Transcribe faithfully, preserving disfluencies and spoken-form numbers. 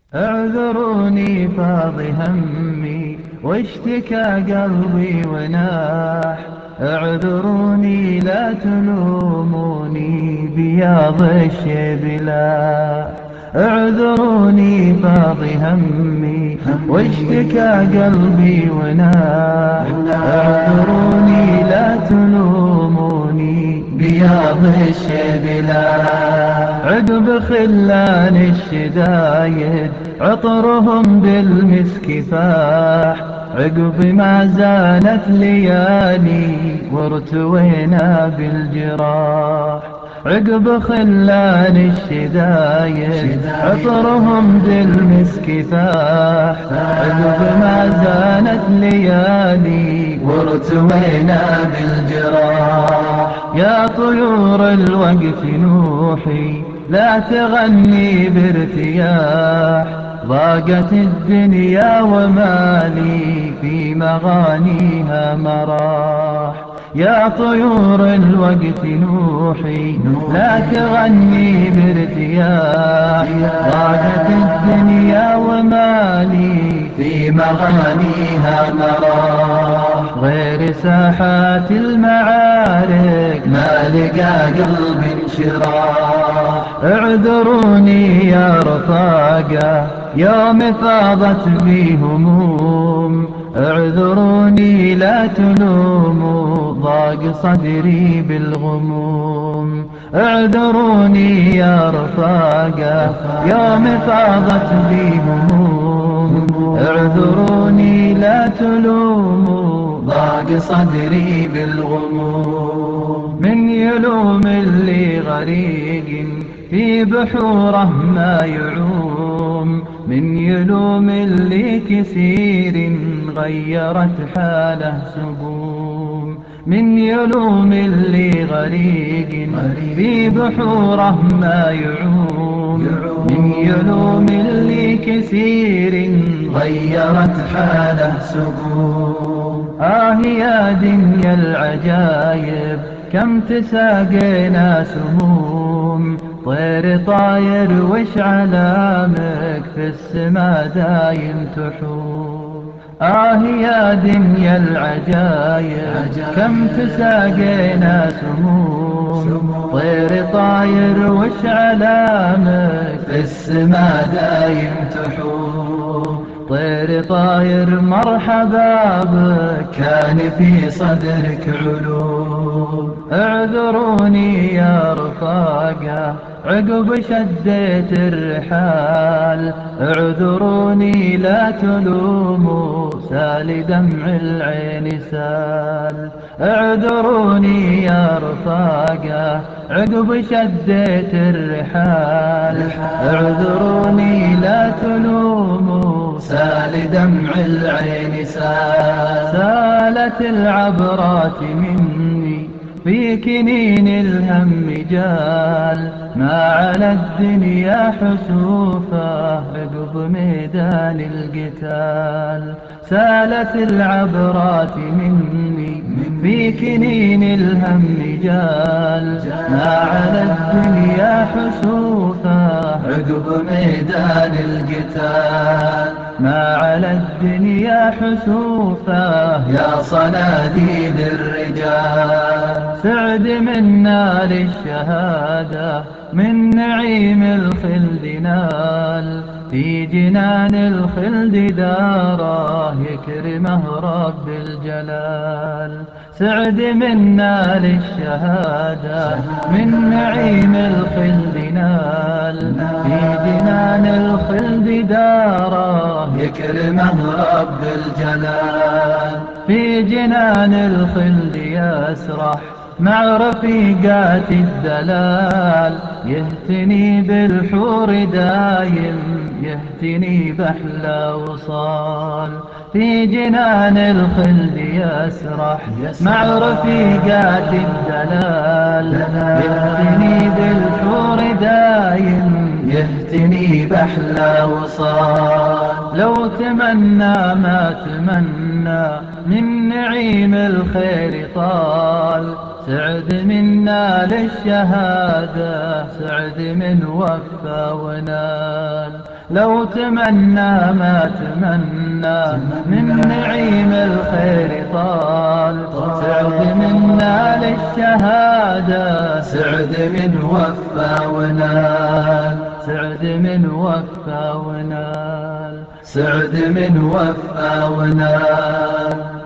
اعذروني فاض همي واشتكى قلبي وناح. اعذروني لا تلوموني بياض الشبلاح. اعذروني فاض همي واشتكى قلبي وناح. اعذروني لا تلوموني بياض الشبلاح. عقب خلان الشدايد عطرهم بالمسك فاح. عقب ما زالت ليالي وارتوينا بالجراح. عقب خلان الشدايد عطرهم بالمسك فاح. عقب ما زالت ليالي وارتوينا بالجراح. يا طيور الوقت نوحي لا تغني بارتياح. ضاقت الدنيا ومالي في مغانيها مراح. يا طيور الوقت نوحي لا تغني بارتياح. ضاقت الدنيا ومالي في مغانيها مراح. غير ساحات المعارك ما لقى قلب انشراح. اعذروني يا رفاقة يوم فاضت بي هموم. اعذروني لا تلوموا ضاق صدري بالغموم. اعذروني يا رفاقة يوم فاضت بي هموم. اعذروني لا تلوموا ضاق صدري بالغموم. من يلوم اللي غريق في بحوره ما يعوم. من يلوم اللي كثير غيرت حاله سقوم. من يلوم اللي غريق في بحوره ما يعوم. من يلوم اللي كثير غيرت حاله سقوم. آه يا دنيا العجايب كم تساقينا سموم. طير طاير وش علامك في السما دايم تحوم. آه يا دنيا العجايب كم تساقينا سموم. طير طاير وش علامك في السما دايم تحوم. طير طاير مرحبا بك كان في صدرك علوم. اعذروني يا رفاقة عقب شديت الرحال. اعذروني لا تلوموا سال دمع العين سال. اعذروني يا رفاقة عقب شديت الرحال. اعذروني لا تلوموا سال دمع العين سال. سالت العبرات مني في كنين الهم جال. ما على الدنيا حسوفه عقب ميدان القتال. سالت العبرات مني في كنين الهم جال. ما على الدنيا حسوفه عقب ميدان القتال. ما على الدنيا حسوفه يا صناديد الرجال. سعد منا للشهادة من نعيم الخلد نال. في جنان الخلد داره يكرمه رب الجلال. سعد منا للشهادة من نعيم الخلد نال. في جنان الخلد داره يكرمه رب الجلال. في جنان الخلد يسرح مع رفيقات الدلال. يهتني بالحور دايم يهتني بأحلى وصال. في جنان الخلد يسرح مع رفيقات الدلال. يهتني بالحور دايم يهتني بأحلى وصال. لو تمنى ما تمنى من نعيم الخير طال. سعد منا للشهادة، سعد من وفى ونال. لو تمنى ما تمنى من نعيم الخير طال، سعد منا للشهادة، سعد من وفى ونال، سعد من وفى ونال، سعد من وفى ونال.